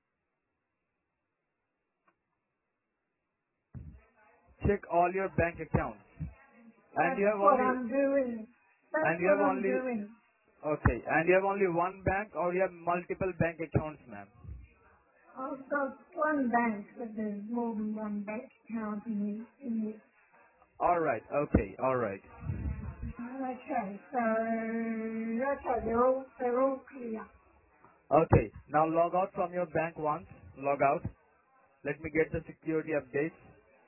Check all your bank accounts, and That's you have what only I'm doing. That's and you what have I'm only doing. okay, and you have only one bank, or you have multiple bank accounts, ma'am. I've got one bank, but there's more than one bank account in it. In it. All right. Okay. All right. Okay, so okay, they're all they're all clear. Okay. Now log out from your bank once. Log out. Let me get the security updates.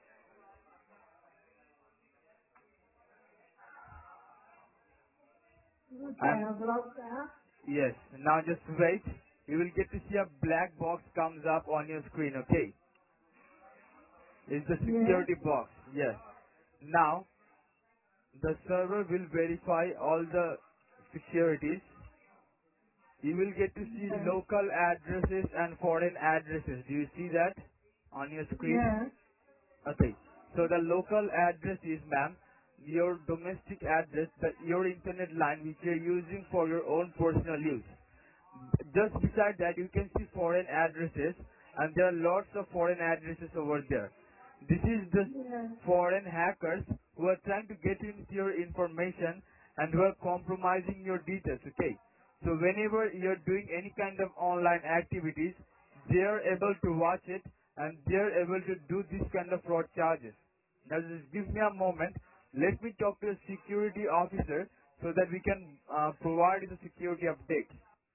Okay, And I've logged that. yes, now just wait. You will get to see a black box comes up on your screen. Okay. It's the Yeah. security box. Yes. Now the server will verify all the securities. You will get to see Okay. local addresses and foreign addresses. Do you see that on your screen? Yeah. Okay. So the local address is, ma'am, your domestic address, the, your internet line which you're using for your own personal use. Just beside that, you can see foreign addresses, and there are lots of foreign addresses over there. This is the Yeah. foreign hackers who are trying to get into your information and who are compromising your details, okay? So whenever you're doing any kind of online activities, they are able to watch it and they are able to do this kind of fraud charges. Now just give me a moment. Let me talk to a security officer so that we can uh, provide the security update.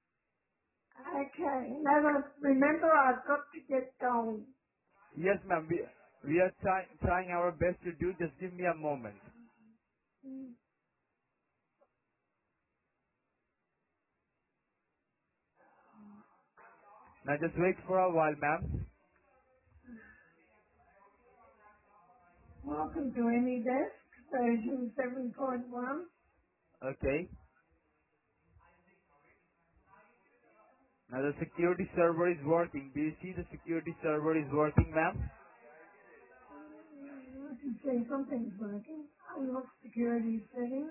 Okay. Now but remember, I've got to get going. Yes, ma'am. We, we are try, trying our best to do. Just give me a moment. Mm. Now just wait for a while, ma'am. Welcome to AnyDesk version seven point one. Okay. Now the security server is working. Do you see the security server is working, ma'am? I can see something's working. Unlock security settings.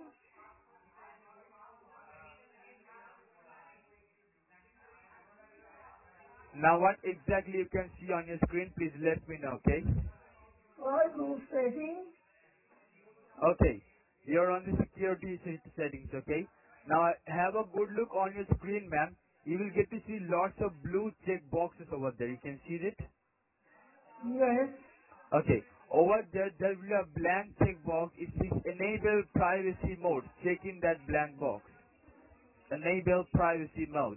Now what exactly you can see on your screen, please let me know, okay? Global settings. Okay. You're on the security set- settings, okay? Now have a good look on your screen, ma'am. You will get to see lots of blue check boxes over there. You can see it? Yes. Okay. Over there, there will be a blank check box. It says enable privacy mode. Check in that blank box. Enable privacy mode.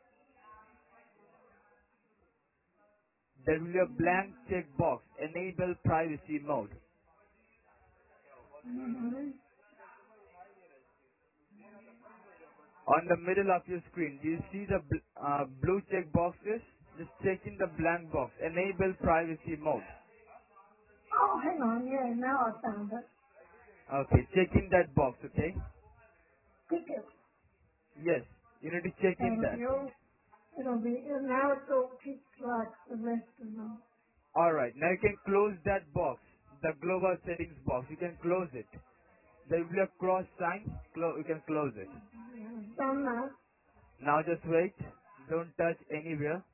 There will be a blank check box. Enable privacy mode. Mm-hmm. On the middle of your screen, do you see the bl- uh, blue check boxes? Just check in the blank box. Enable privacy mode. Oh, hang on. Yeah, now I found it. Okay, check in that box, okay? Tick it. Yes, you need to check in That'll that. be all. It'll be, now it's all ticked like the rest of them. Alright, now you can close that box. The global settings box. You can close it. There will be a cross sign. Clo- you can close it. I've done that. Now just wait. Don't touch anywhere.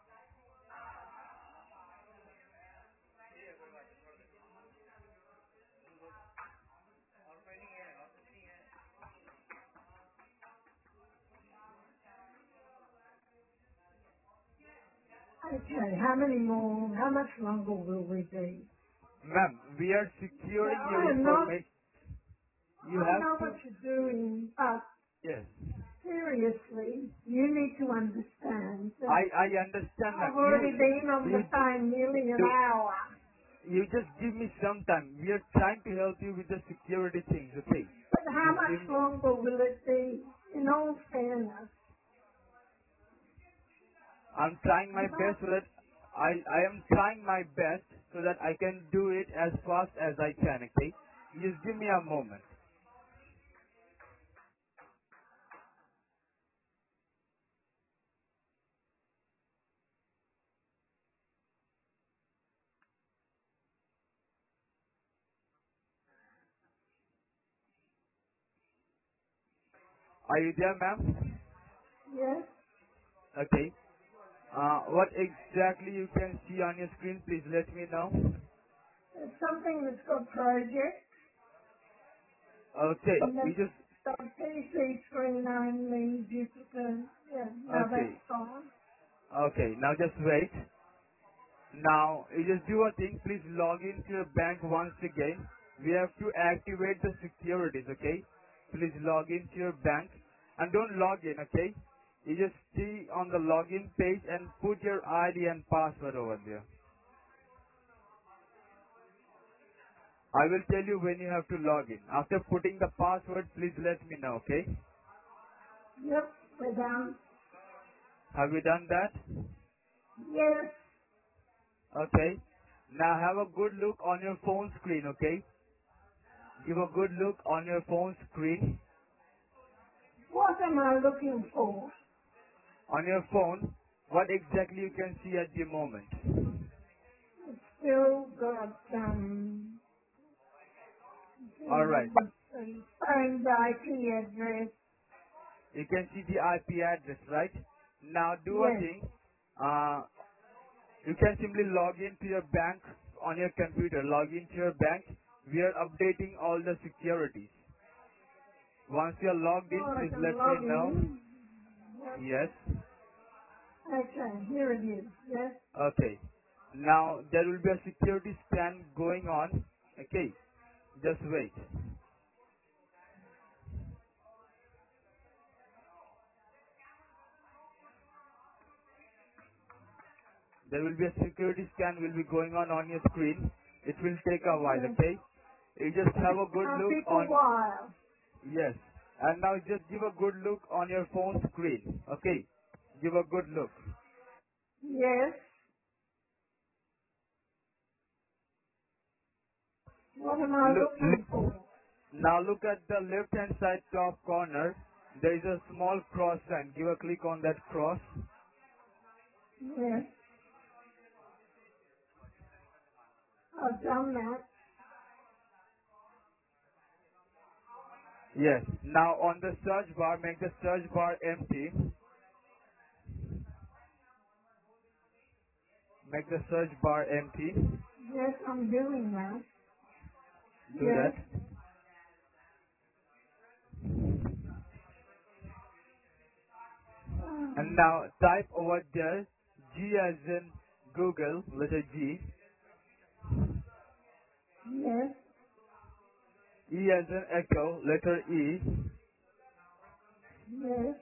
Okay, how many more, how much longer will we be? Ma'am, we are No, securing your I'm not, information. You I have know to, what you're doing, but yes. seriously, you need to understand that I, I understand, ma'am. I've You, already been on you, the phone nearly an you, hour. you just give me some time. We are trying to help you with the security things, okay? But how Just much give me, longer will it be? In all fairness, I'm trying my I'm best not, so that I, I am trying my best so that I can do it as fast as I can, okay? Just give me a moment. Are you there, ma'am? yes, Okay. Uh, what exactly you can see on your screen, please let me know. it's something that's got project, Okay, and you that's just, got P C screen only, duplicate, yeah, no, okay, that's fine. okay, now just wait. Now, you just do a thing, please log into your bank once again. We have to activate the securities, okay? Please log into your bank and don't log in, okay? You just see on the login page and put your I D and password over there. I will tell you when you have to log in. After putting the password, please let me know, okay? Yep, we're done. Have you done that? Yes, Okay. Now have a good look on your phone screen, okay? Give a good look on your phone screen. what am I looking for? On your phone, what exactly you can see at the moment? It's still got, um, Alright. phone I P address. You can see the I P address, right? Now do a Yes. thing. Uh, you can simply log into your bank on your computer. Log into your bank. We are updating all the securities. Once you are logged in, Oh, I please can let me log know. in. Yep. Yes. Okay, here it is. Yes. Okay. Now there will be a security scan going on. Okay. Just wait. There will be a security scan will be going on on your screen. It will take a while. Yes. Okay. You just have a good I'll look take a on. while. Yes. And now just give a good look on your phone screen. Okay. Give a good look. Yes. What am I Look. looking look. for? Now look at the left hand side top corner. There is a small cross sign. Give a click on that cross. Yes. I've done that. Yes. Now on the search bar, make the search bar empty. Make the search bar empty. Yes, I'm doing that. Do that. Yes. And Um, now type over there G as in Google, letter G. yes. E as in Echo, letter E. Yes.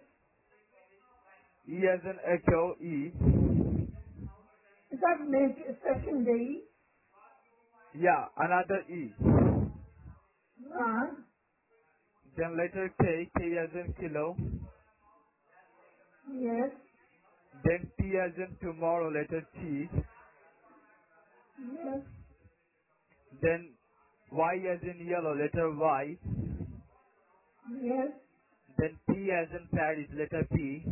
E as in Echo, E. Is that meant a second D? Yeah, another E. Right. Then letter K, K as in Kilo. Yes. Then T as in Tomorrow, letter T. Yes. Then Y as in Yellow, letter Y. Yes. Then P as in Paris, letter P.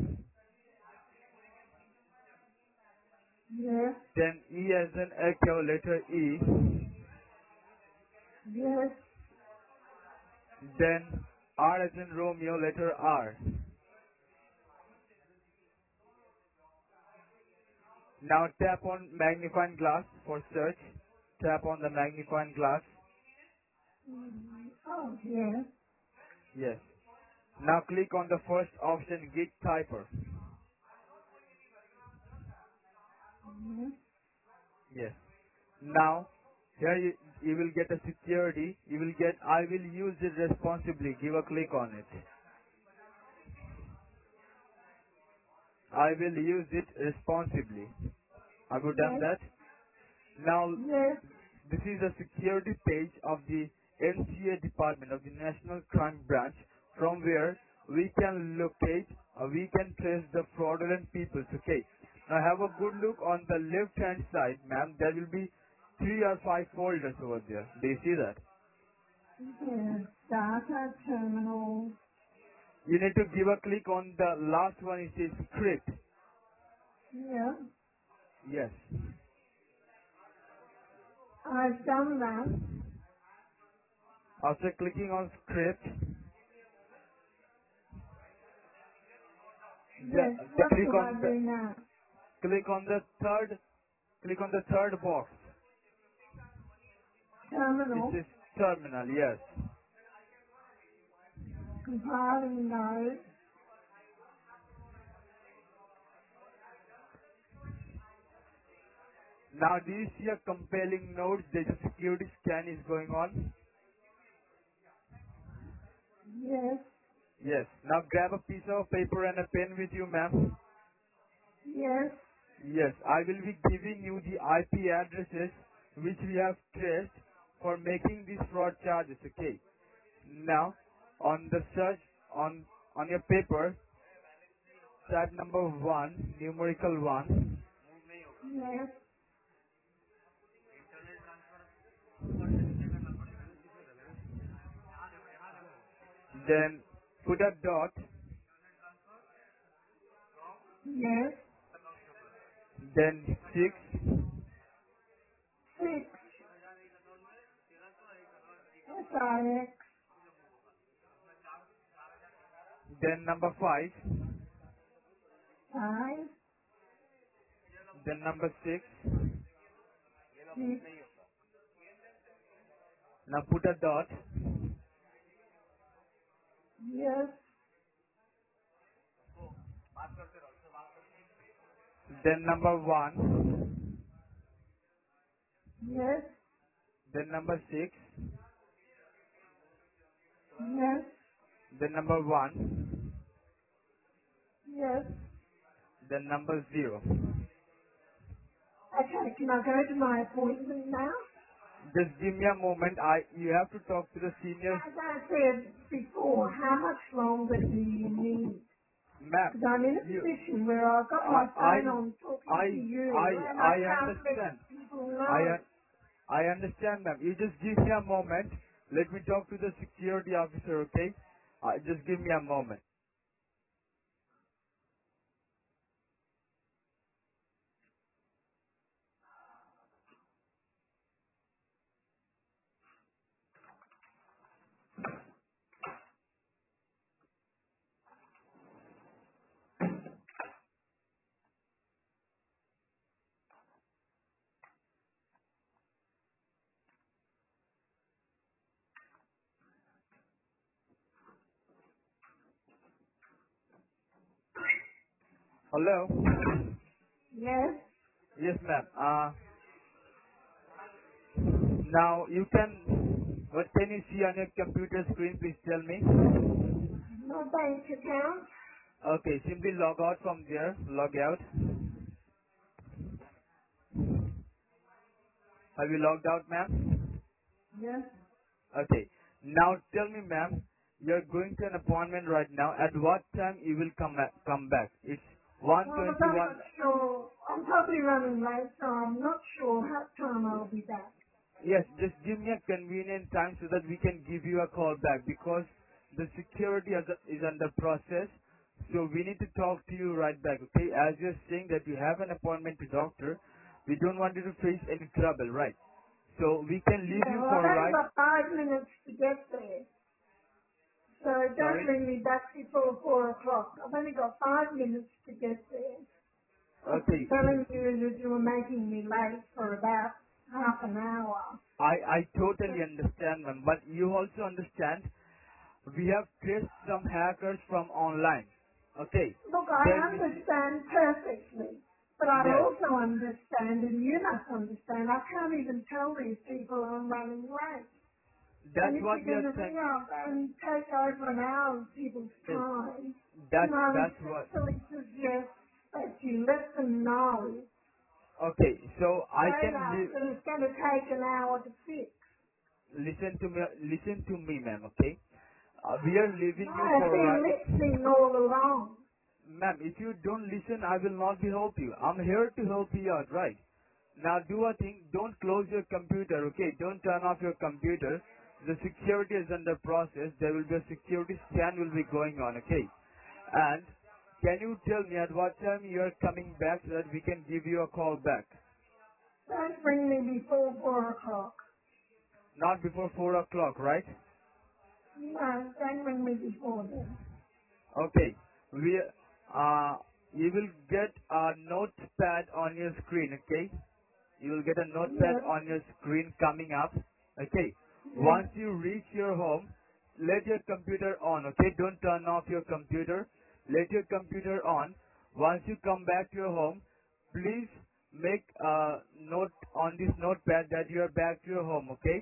Yes. Then E as in Echo, letter E. Yes. Then R as in Romeo, letter R. Now tap on magnifying glass for search. Tap on the magnifying glass. Mm, oh, yes. Yes. Now click on the first option, Git Typer. Yes. Yes. Now, here you, you will get a security. You will get, I will use it responsibly. Give a click on it. I will use it responsibly. Have you done Yes. that? Now, Yes. this is a security page of the N C A department of the National Crime Branch from where we can locate, uh, we can trace the fraudulent people. Okay. Now have a good look on the left hand side, ma'am. There will be three or five folders over there. Do you see that? Yes. Data terminal. You need to give a click on the last one. It says script. Yeah. Yes. I've done that. After clicking on script, the, Yes. the What click do I on the do now? click on the third click on the third box. It Terminal. says terminal. Yes. Compiling node. Now, do you see a compelling note? There's a security scan is going on. Yes. Yes. Now, grab a piece of paper and a pen with you, ma'am. Yes. Yes, I will be giving you the I P addresses which we have traced for making these fraud charges. Okay. Now, on the search on on your paper, tab number one, numerical one. Yes. Then put a dot. Yes. Then six. Six. S I X. Then number five. Five. Then number six. Six. Now put a dot. Yes. Then number one. Yes. Then number six. Yes. Then number one. Yes. Then number zero. Okay, can I go to my appointment now? Just give me a moment. I you have to talk to the senior. As I said before, how much longer do you need? Ma'am, Because I'm in a you position where I've got I my I phone on talking I to I you and I I can't let understand. people I know. un- I understand, ma'am. You just give me a moment. Let me talk to the security officer, okay? Uh, just give me a moment. Hello. Yes? Yes, ma'am. Uh, now you can. What can you see on your computer screen? Please tell me. My bank account? Okay, simply log out from there. Log out. Have you logged out, ma'am? Yes. Okay. Now tell me, ma'am, you're going to an appointment right now. At what time you will come back? Come back. It's one Well, look, I'm twenty-one. not sure. I'm probably running late, so I'm not sure how time I'll be back. Yes, just give me a convenient time so that we can give you a call back because the security is is under process. So we need to talk to you right back, okay? As you're saying that you have an appointment to doctor, we don't want you to face any trouble, right? So we can leave Yeah, you well, for I've a only ride. got five minutes to get there. So don't Sorry? ring me back before four o'clock. I've only got five minutes to get there. After Okay. telling you that you were making me late for about half an hour. I, I totally But understand, ma'am, but you also understand we have traced some hackers from online. Okay. look, They're I missing. understand perfectly. But I Yes. also understand, and you must understand, I can't even tell these people I'm running late. And That's if what you're we going are to saying. ring up and take over an hour of people's Yes. time, That's then I would that's what. simply suggest that you let them know Okay. So I straight can up li- that it's going to take an hour to fix. listen to me. Listen to me, ma'am. Okay. Uh, we are No, leaving you I've for been right. listening all along. Ma'am, if you don't listen, I will not be help you. I'm here to help you out, right? Now do a thing, don't close your computer, okay? Don't turn off your computer. The security is under process. There will be a security scan will be going on, okay? And can you tell me at what time you are coming back so that we can give you a call back? Don't bring me before four o'clock. Not before four o'clock, right? No, don't bring me before then. Okay. We, uh, you will get a notepad on your screen, okay? You will get a notepad Yes, on your screen coming up. Okay. yes. Once you reach your home, let your computer on. Okay. Don't turn off your computer. Let your computer on. Once you come back to your home, please make a note on this notepad that you are back to your home. Okay.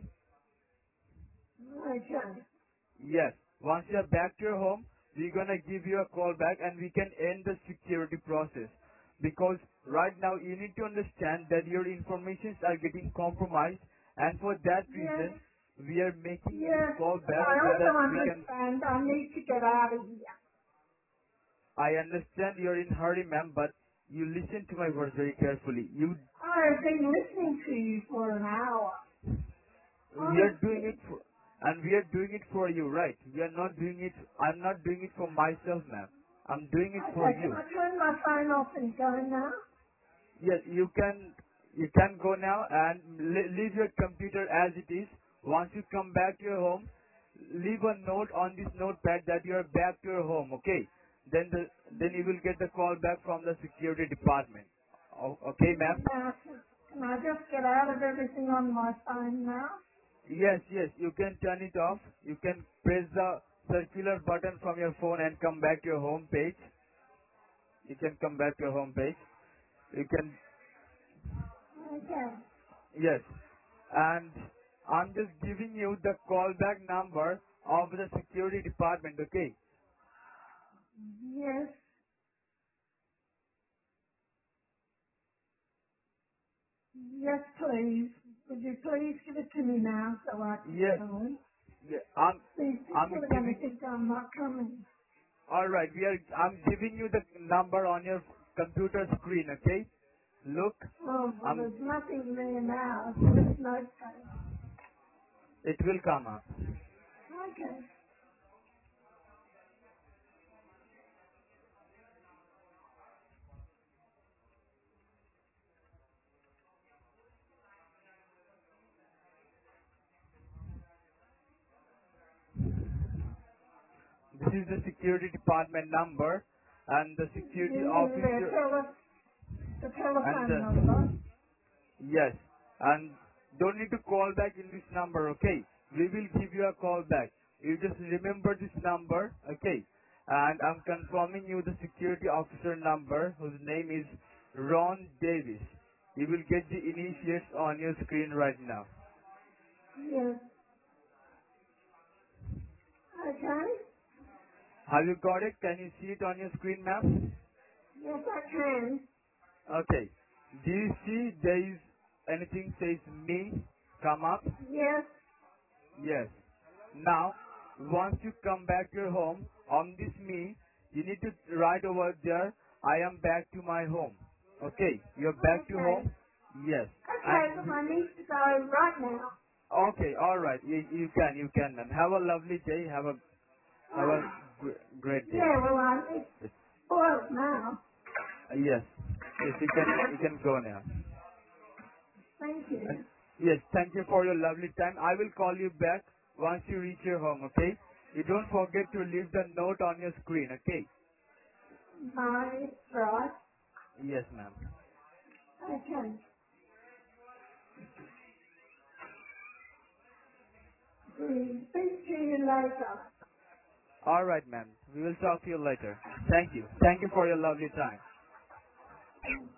Okay. Yes. Once you are back to your home, we're gonna give you a call back and we can end the security process. Because right now you need to understand that your informations are getting compromised and for that Yes, reason we are making this yes. call But back I so also that we can. understand I need to get out of here. I understand you're in hurry ma'am, but you listen to my words very carefully. You, I've been listening to you for an hour. we are doing Honestly. it for, and we are doing it for you, right? We are not doing it, I'm not doing it for myself ma'am. I'm doing it for Okay, can you. I turn my phone off and go now? Yes, you can you can go now and le- leave your computer as it is. Once you come back to your home, leave a note on this notepad that you are back to your home. Okay? Then the then you will get the call back from the security department. O- okay, ma'am? Now, can I just get out of everything on my phone now? Yes, yes. You can turn it off. You can press the circular button from your phone and come back to your home page. You can come back to your home page. You can. Okay. Yes. And I'm just giving you the callback number of the security department, okay? Yes. Yes, please. Would you please give it to me now so I can Yes. go? Yeah, I'm These I'm people are going to giving think I'm not coming. all right, we are I'm giving you the number on your computer screen, okay? Look, Oh, well, um there's nothing there now. It's just notepad. it will come up. Okay. This is the security department number and the You security mean the, officer tele- the and telephone number? the yes. And don't need to call back in this number, okay? We will give you a call back. You just remember this number, okay? And I'm confirming you the security officer number whose name is Ron Davis. You will get the initiates on your screen right now. Yes. Okay. Have you got it? Can you see it on your screen, ma'am? Yes, I can. Okay. Do you see there is anything says me come up? Yes. Yes. Now, once you come back to your home, on this me, you need to write over there, I am back to my home. Okay, you're back to Okay. home? Yes. Okay, And, but we, I need to go right now. okay, alright, you, you can, you can, ma'am. Have a lovely day, have a, have a Oh. gr- great day. Yeah, well, I, it's Yes. spoiled now. Uh, yes. Yes, you can, you can go now. Thank And, you. yes, thank you for your lovely time. I will call you back once you reach your home, okay? You don't forget to leave the note on your screen, okay? My right. Yes, ma'am. Okay. We speak to you later. All right, ma'am. We will talk to you later. Thank you. Thank you for your lovely time.